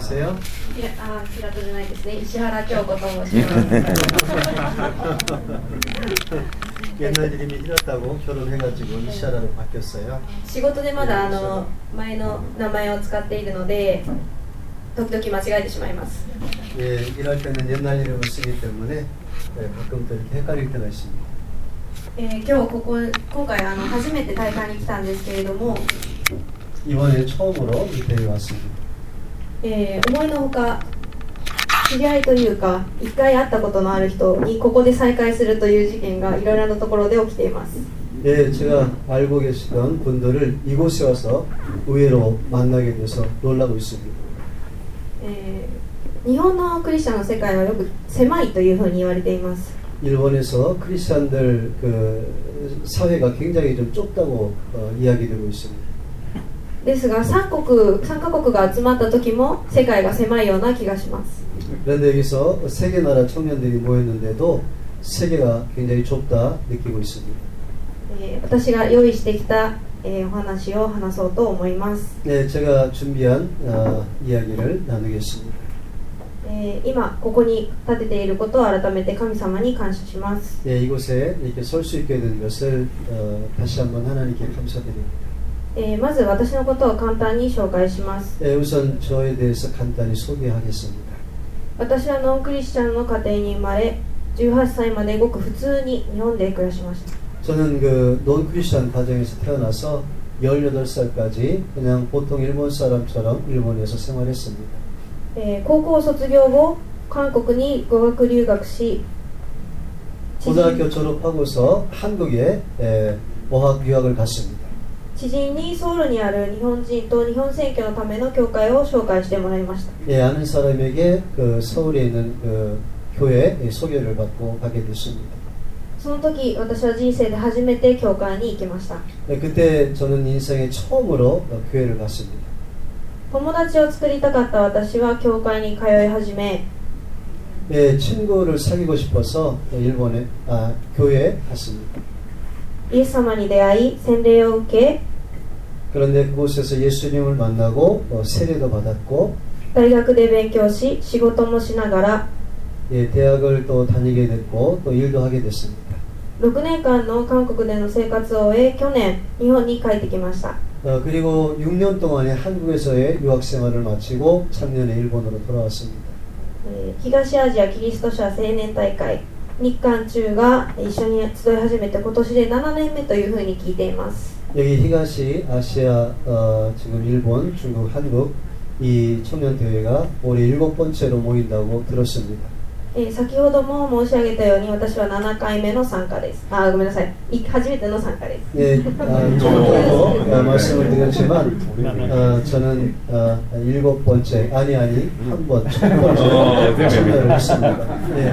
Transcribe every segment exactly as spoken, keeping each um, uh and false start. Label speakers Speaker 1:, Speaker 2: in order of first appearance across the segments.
Speaker 1: 계세요?
Speaker 2: 아, 기라토じゃないですね。石原京子と申します。
Speaker 1: 옛날 이름이 히라타고 결혼해가지고 이시라로 바뀌었어요.
Speaker 2: 仕事でまだあの前の名前を使っているので時々間違えてしまいます。
Speaker 1: 예, 일할 때는 옛날 이름을 쓰기 때문에 예, 가끔 또 이렇게 헷갈릴 때가 있습니다.
Speaker 2: えー、今日ここ今回あの初めて大会に来たんですけれども、
Speaker 1: 이번에 처음으로 이태에 왔습니다.
Speaker 2: えー、思いのほか知り合いというか一回会ったことのある人にここで再会するという事件がいろいろなところで起きています。
Speaker 1: 예, 제가 알고 계시던 분들을 이곳에 와서 의외로 만나게 돼서 놀라고 있습니다.
Speaker 2: えー、日本のクリスチャンの世界はよく狭いというふうに言われています。
Speaker 1: 일본에서 크리스천들 그 사회가 굉장히 좀 좁다고 어, 이야기되고 있습니다.
Speaker 2: ですがさんカ国、さんカ国が集まった時も世界が狭いような気がします。
Speaker 1: 그런데 여기서 세 개 나라 청년들이 모였는데도 세계가 굉장히 좁다 느끼고 있습니다.
Speaker 2: えー、私が用意してきた、えー、お話を話そうと思います。
Speaker 1: 네, 제가 준비한 어, 이야기를 나누겠습니다.
Speaker 2: えー、今ここに立てていることを改めて神様に感謝します。
Speaker 1: 네, 이곳에 이렇게 설 수 있게 된 것을 어, 다시 한번 하나님께 감사드립니다.
Speaker 2: えー、まず私のことを簡単に紹介します。
Speaker 1: 네, 우선 저에 대해서 간단히 소개하겠습니다.
Speaker 2: 私はノンクリスチャンの家庭に生まれじゅうはっさいまでごく普通に日本で暮らしました。
Speaker 1: 저는 그 논크리스천 가정에서 태어나서 열여덟 살까지 그냥 보통 일본 사람처럼 일본에서 생활했습니다.
Speaker 2: えー、高校卒業後韓国に語学留学し
Speaker 1: 고등학교 졸업하고서 한국에 에, 어학 유학을 갔습니다.
Speaker 2: 知人にソウルにある日本人と日本選挙のための教会を紹介してもらいました。
Speaker 1: 예, 아는 사람에게 그 서울에 있는 그 교회 소개를 받고 가게 됐습니다.
Speaker 2: その時私は人生で初めて教会に行きました。
Speaker 1: 예, 그때 저는 인생에 처음으로 교회를 갔습니다.
Speaker 2: 友達を作りたかった私は教会に通い始め
Speaker 1: 예, 친구를 사귀고 싶어서 일본에 아, 교회에 갔습니다.
Speaker 2: イエス様に出会い洗礼を受け
Speaker 1: 그런데 그곳에서 예수님을 만나고 어, 세례도 받았고
Speaker 2: 大学で勉強し仕事もしながら
Speaker 1: 예, 대학을 또 다니게 됐고 또 일도 하게 됐습니다.
Speaker 2: ろくねんかんの韓国での生活を終え去年日本に帰ってきました。
Speaker 1: 어, 그리고 육 년 동안의 한국에서의 유학 생활을 마치고 작년에 일본으로 돌아왔습니다.
Speaker 2: えー、東アジアキリスト者青年大会日韓中が一緒に集い始めて今年でななねんめというふうに聞いています。
Speaker 1: 여기 히가시 아시아 어, 지금 일본, 중국, 한국 이 청년 대회가 올해 일곱 번째로 모인다고 들었습니다.
Speaker 2: えー、先ほども申し上げたように私はななかいめの参加です。あ、ごめんなさい。い初めての参加です。
Speaker 1: 네, 아, 조금도 어, 말씀을 드렸지만 어, 저는 어, 일곱 번째 아니 아니 한 번 첫 번째 참여를 했습니다. 네.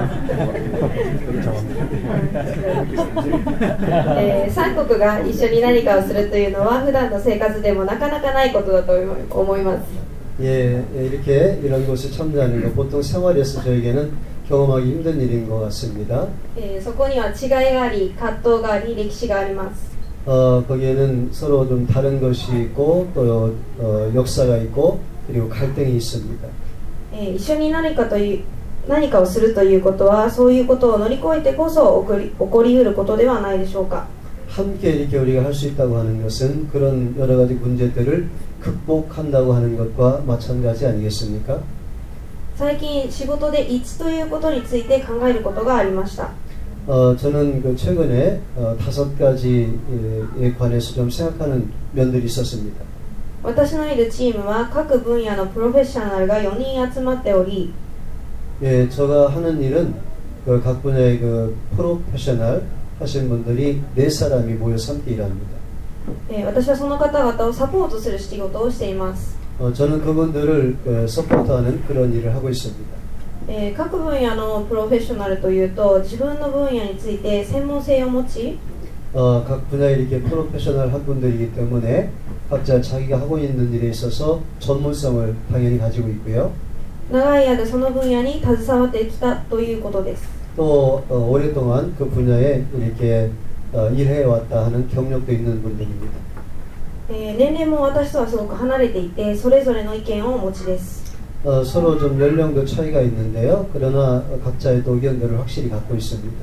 Speaker 2: えー、さんカ国が一緒に何かをするというのは普段の生活でもなかなかないことだと思います。
Speaker 1: 예, 이렇게 이런 곳에 참여하는 것 보통 생활에서 저에게는 경험하기 힘든 일인 것 같습니다.
Speaker 2: えー、そこには違いがあり葛藤があり歴史があります。
Speaker 1: 어, 거기에는 서로 좀 다른 것이 있고 또 어, 역사가 있고 그리고 갈등이 있습니다.
Speaker 2: えー、一緒に何かという何かをするということはそういうことを乗り越えてこそ起こり、起こりうることではないでしょうか。
Speaker 1: 함께 이렇게 우리가 할 수 있다고 하는 것은 그런 여러 가지 문제들을 극복한다고 하는 것과 마찬가지 아니겠습니까?
Speaker 2: 最近仕事で一ということについて考えることがありました。
Speaker 1: 어, 저는 그 최근에 어, 다섯 가지에 관해서 좀 생각하는 면들이 있었습니다.
Speaker 2: 私のいるチームは各分野のプロフェッショナルがよにん集まっており
Speaker 1: 예, 제가 하는 일은 그 각 분야의 그 프로페셔널 하신 분들이 네 사람이 모여서 함께 일합니다.
Speaker 2: えー、私はその方々をサポートする仕事をしています。
Speaker 1: 어, 저는 그분들을 그 서포트하는 그런 일을 하고 있습니다.
Speaker 2: えー、各分野のプロフェッショナルというと自分の分野について専門性を持ち
Speaker 1: 어, 각 분야에 이렇게 프로페셔널 한 분들이기 때문에 각자 자기가 하고 있는 일에 있어서 전문성을 당연히 가지고 있고요.
Speaker 2: 長い間その分野に携わってきたということです。
Speaker 1: 또 어, 오랫동안 그 분야에 이렇게 어, 일해왔다 하는 경력도 있는 분들입니다.
Speaker 2: えー、年齢も私とはすごく離れていてそれぞれの意見をお持ちです。
Speaker 1: 어, 서로 좀 연령도 차이가 있는데요. 그러나 각자의 또 의견들을 확실히 갖고 있습니다.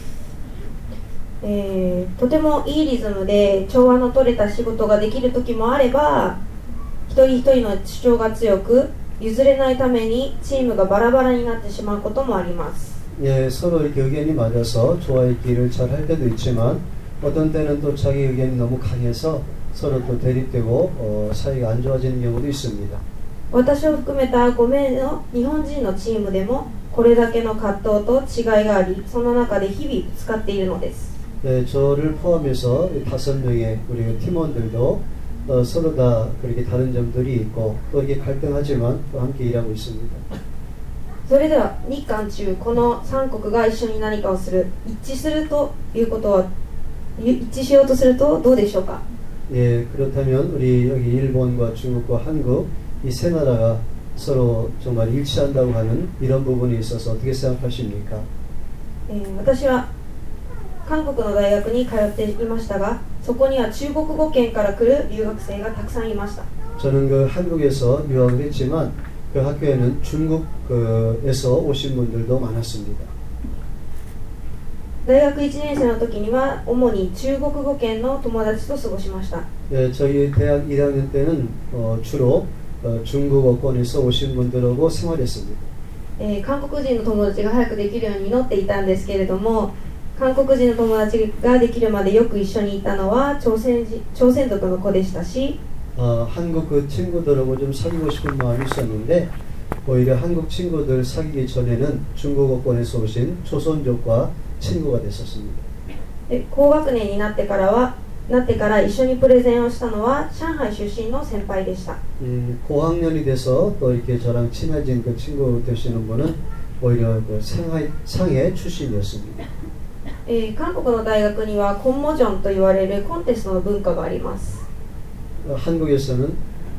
Speaker 2: えーとてもいいリズムで調和の取れた仕事ができる時もあれば、一人一人の主張が強く譲れないためにチームがバラバラになってしまうこともあります。
Speaker 1: 예, 서로 이렇게 의견이 맞아서 조화있기를 잘 할 때도 있지만 어떤 때는 또 자기 의견이 너무 강해서 서로 또 대립되고 어, 사이가 안 좋아지는 경우도 있습니다.
Speaker 2: 私を含めたごめいの日本人のチームでもこれだけの葛藤と違いがあり、その中で日々ぶつかっているのです。
Speaker 1: 네, 저를 포함해서 다섯 명의 우리 팀원들도 어, 서로 다 그렇게 다른 점들이 있고 또 이게 갈등하지만 또 함께 일하고 있습니다.
Speaker 2: それでは日韓中このさん国が一緒に何かをする、一致するということは一致しようとするとどうでしょうか。
Speaker 1: 예, 그렇다면 우리 여기 일본과 중국과 한국 이 세 나라가 서로 정말 일치한다고 하는 이런 부분에 있어서 어떻게 생각하십니까?
Speaker 2: えー私は韓国の大学に通っていましたが、そこには中国語圏から来る留学生がたくさんいました。
Speaker 1: 저는 그 한국에서 유학을 했지만 그 학교에는 중국에서 오신 분들도 많았습니다.
Speaker 2: 大学いちねん生の時には主に中国語圏の友達と過ごしました。
Speaker 1: 예, 저희 대학 일 학년 때는 어, 주로 어, 중국어권에서 오신 분들하고 생활했습니다.
Speaker 2: えー韓国人の友達が早くできるように祈っていたんですけれども、韓国人の友達ができるまでよく一緒にいたのは朝鮮人、朝鮮族の子でしたし、
Speaker 1: 어, 한국 그 친구들하고 좀 사귀고 싶은 마음이 있었는데 오히려 한국 친구들 사귀기 전에는 중국어권에서 오신 조선족과 친구가 됐었습니다.
Speaker 2: で高学年になってからはなってから一緒にプレゼンをしたのは上海出身の先輩でした。
Speaker 1: 음, 고학년이 돼서 또 이렇게 저랑 친해진 그 친구 되시는 분은 오히려 그 상해, 상해 출신이었습니다.
Speaker 2: えー韓国の大学にはコンモジョンと言われるコンテストの文化があります。
Speaker 1: 어, 한국에서는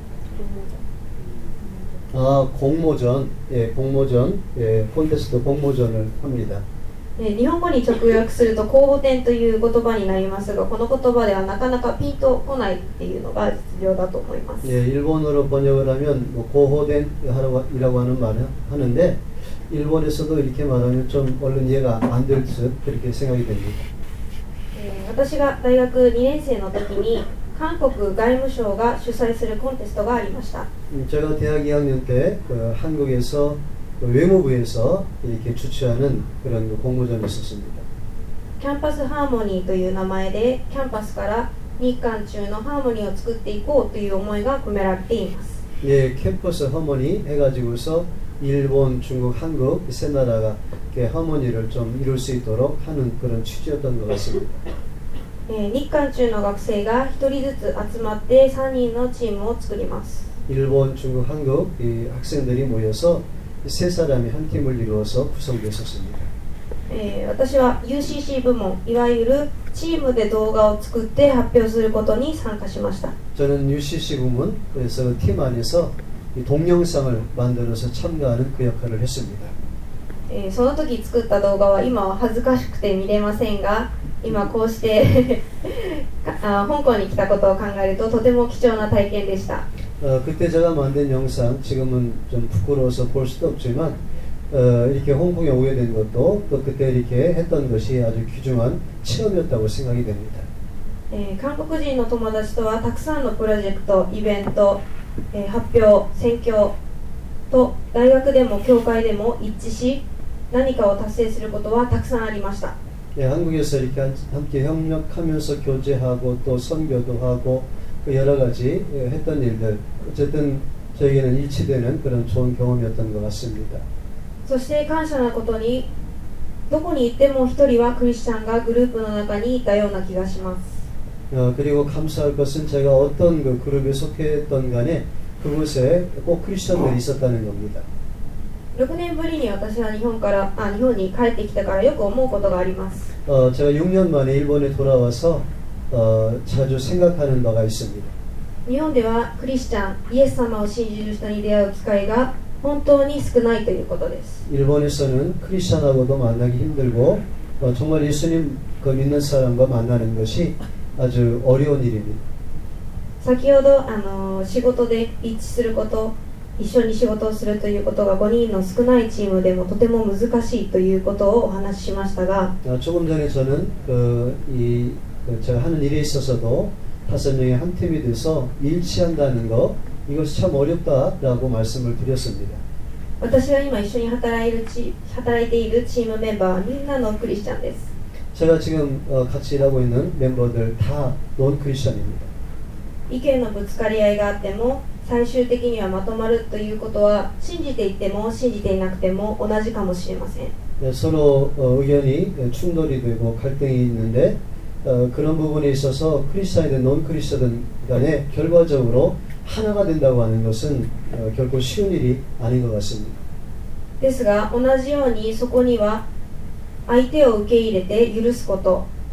Speaker 1: 아 공모전, 예, 공모전, 예, 콘테스트 공모전을 합니다.
Speaker 2: えー日本語に直訳すると公募展という言葉になりますが、この言葉ではなかなかピンとこないっていうのが実情だと思います。
Speaker 1: 예, 일본어로 번역을 하면 뭐 고호된 이라고 하는 말을 하는데 일본에서도 이렇게 말하면 좀 얼른 이해가 안 될 듯 그렇게 생각이 됩니다.
Speaker 2: えー私が大学にねん生の時に韓国外務省が主催するコンテストがありました。
Speaker 1: 음, 제가 대학 이 학년 때 그 한국에서 그 외무부에서 이렇게 주최하는 그런 그 공모전이 있었습니다.
Speaker 2: キャンパスハーモニーという名前でキャンパスから日韓中のハーモニーを作っていこうという思いが込められています。
Speaker 1: 예, 캠퍼스 허머니 해가지고서 일본, 중국, 한국 세 나라가 허머니를 좀 이룰 수 있도록 하는 그런 취지였던 것 같습니다.
Speaker 2: えー日韓中の学生がひとりずつ集まってさんにんのチームを作ります。
Speaker 1: 일본, 중국, 한국 이 학생들이 모여서 세 사람이 한 팀을 이루어서 구성되었습니다.
Speaker 2: えー私は ユーシーシー 部門、いわゆるチームで動画を作って発表することに参加しました。
Speaker 1: 저는 유씨씨 부문, 그래서 그 팀 안에서 이 동영상을 만들어서 참가하는 그 역할을 했습니다.
Speaker 2: えーその時作った動画は今は恥ずかしくて見れませんが、今こうしてあ香港に来たことを考えるととても貴重な体験でした。
Speaker 1: 어, 그때 제가 만든 영상 지금은 좀 부끄러워서 볼 수도 없지만 어, 이렇게 홍콩에 오게 된 것도 또 그때 이렇게 했던 것이 아주 귀중한 체험이었다고 생각이 됩니다.
Speaker 2: えー韓国人の友達とはたくさんのプロジェクト、イベント、えー発表、選挙と大学でも教会でも一致し何かを達成することはたくさんありました。
Speaker 1: 예, 한국에서 이렇게 함께 협력하면서 교제하고 또 선교도 하고 그 여러 가지 예, 했던 일들 어쨌든 저에게는 일치되는 그런 좋은 경험이었던 것 같습니다.
Speaker 2: そして感謝なことにどこに行っても一人はクリスチャンがグループの中にいたような気がします。
Speaker 1: 어, 그리고 감사할 것은 제가 어떤 그 그룹에 속했던 간에 그곳에 꼭 크리스천들이 있었다는 겁니다.
Speaker 2: ろくねんぶりに私は日本からあ日本に帰ってきたからよく思うことがあります。
Speaker 1: 어, 제가 육 년 만에 일본에 돌아와서 어, 자주 생각하는 바가 있습니다.
Speaker 2: 日本ではクリスチャン、イエス様を信じる人に出会う機会が本当に少ないということです。
Speaker 1: 일본에서는 크리스천하고도 만나기 힘들고 어, 정말 예수님 그 믿는 사람과 만나는 것이 아주 어려운 일입니다.
Speaker 2: 先ほどあの仕事で一致すること、 一緒に仕事をするということがごにんの少ないチームでもとても難しいということをお話ししましたが
Speaker 1: 아, 조금 전에 저는 그, 이, 그 제가 하는 일에 있어서도 다섯 명의 한 팀이 돼서 일치한다는 거 이것이 참 어렵다라고 말씀을 드렸습니다.
Speaker 2: 私は今一緒に働いるチ働いているチームメンバーはみんなノンクリスチャンです。
Speaker 1: 제가 지금 어, 같이 일하고 있는 멤버들 다 논 크리스천입니다.
Speaker 2: 意見のぶつかり合いがあっても最終的にはまとまるということは信じていても信じていなくても同じかもしれません。
Speaker 1: 네, 서로 어, 의견이 충돌이 되고 갈등이 있는데 어, 그런 부분에 있어서 크리스천이든 논 크리스천이든 간에 결과적으로 하나가 된다고 하는 것은 어, 결코 쉬운 일이 아닌 것 같습니다.
Speaker 2: ですが同じようにそこには相手を受け入れて許すこと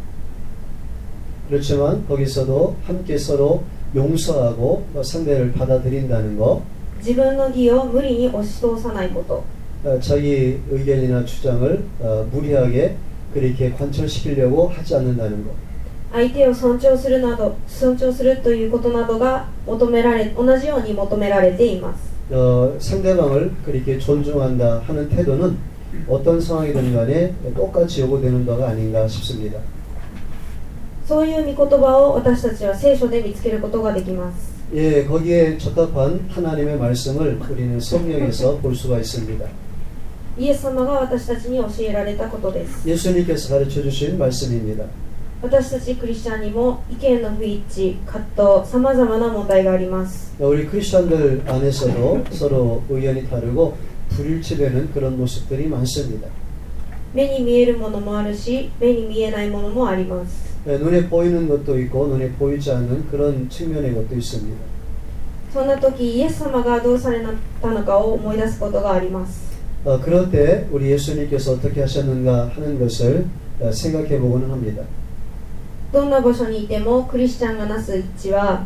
Speaker 1: 그렇지만 거기서도 함께 서로 용서하고 상대를 받아들인다는 것
Speaker 2: 自分の義を無理に押し通さないこと
Speaker 1: 어, 자기 의견이나 주장을 어, 무리하게 그렇게 관철시키려고 하지 않는다는 것
Speaker 2: 相手を尊重するなど尊重するということなどが求められ同じように求められています
Speaker 1: 어, 상대방을 그렇게 존중한다 하는 태도는 어떤 상황이든 간에 똑같이 요구되는 바가 아닌가 싶습니다.
Speaker 2: そういう御言葉を私たちは聖書で見つけることができます
Speaker 1: 예, 거기에 적합한 하나님의 말씀을 우리는 성경에서 볼 수가 있습니다.
Speaker 2: イエス様が私たちに教えられたことです
Speaker 1: 예수님께서 가르쳐 주신 말씀입니다.
Speaker 2: 私たちクリスチャンにも意見の不一致、葛藤、さまざまな問題があります
Speaker 1: 우리 크리스천들 안에서도 서로 의견이 다르고 불일치되는 그런 모습들이 많습니다.
Speaker 2: 目に見えるものもあるし目に見えないものもあります
Speaker 1: 예, 눈에 보이는 것도 있고 눈에 보이지 않는 그런 측면의 것도 있습니다.
Speaker 2: そんな時イエス様がどうされたのかを思い出すことがあります
Speaker 1: 어, 그럴 때 우리 예수님께서 어떻게 하셨는가 하는 것을 어, 생각해 보고는 합니다.
Speaker 2: どんな場所にいてもクリスチャンがなす一致は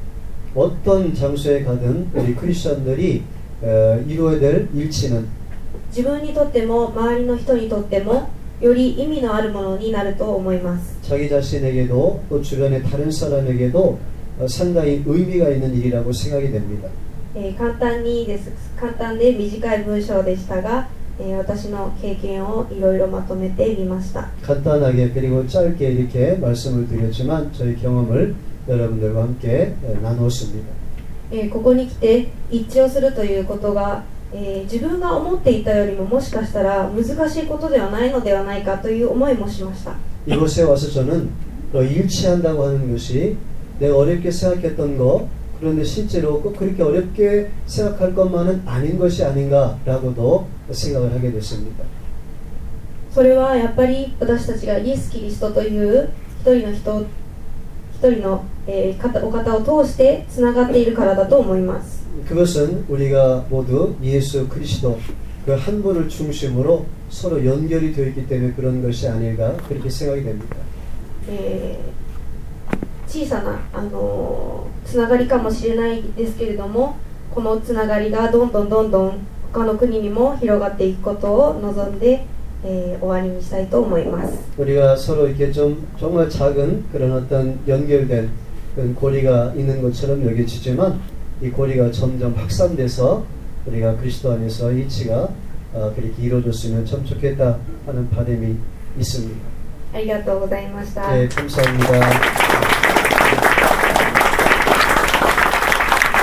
Speaker 1: 어떤 장소에 가든 우리 크리스천들이 어, 이루어야 될 일치는
Speaker 2: 自分にとっても周りの人にとってもより意味のあるものになると思います
Speaker 1: 자기 자신에게도 또 주변의 다른 사람에게도 어, 상당히 의미가 있는 일이라고 생각이 됩니다.
Speaker 2: えー、簡単にです簡単で短い文章でしたが、えー、私の経験をいろいろまとめてみました
Speaker 1: 간단하게 그리고 짧게 이렇게 말씀을 드렸지만 저희 경험을 여러분들과 함께 어, 나누었습니다.
Speaker 2: えー、ここに来て一致をするということが、えー、自分が思っていたよりももしかしたら難しいことではないのではないかという思いもしました
Speaker 1: 이곳에 와서 저는 또 일치한다고 하는 것이 내가 어렵게 생각했던 거 그런데 실제로 꼭 그렇게 어렵게 생각할 것만은 아닌 것이 아닌가라고도 생각을 하게 됐습니다.
Speaker 2: それはやっぱり私たちがイエス・キリストという一人の人一人の、えー、方お方を通してつながっているからだと思います
Speaker 1: 그것은 우리가 모두 예수 그리스도 그 한 분을 중심으로 서로 연결이 되어 있기 때문에 그런 것이 아닐까 그렇게 생각이 됩니다.
Speaker 2: えー小さな、あのー、つながりかもしれないですけれどもこのつながりがどんどんどんどん他の国にも広がっていくことを望んで、えー、終わりにしたいと思います
Speaker 1: 우리가 서로 이렇게 좀 정말 작은 그런 어떤 연결된 그런 고리가 있는 것처럼 여겨지지만 이 고리가 점점 확산돼서 우리가 그리스도 안에서 이치가 어, 그렇게 이루어졌으면 참 좋겠다 하는 바람이 있습니다.
Speaker 2: ありがとうございました。
Speaker 1: 네, 감사합니다.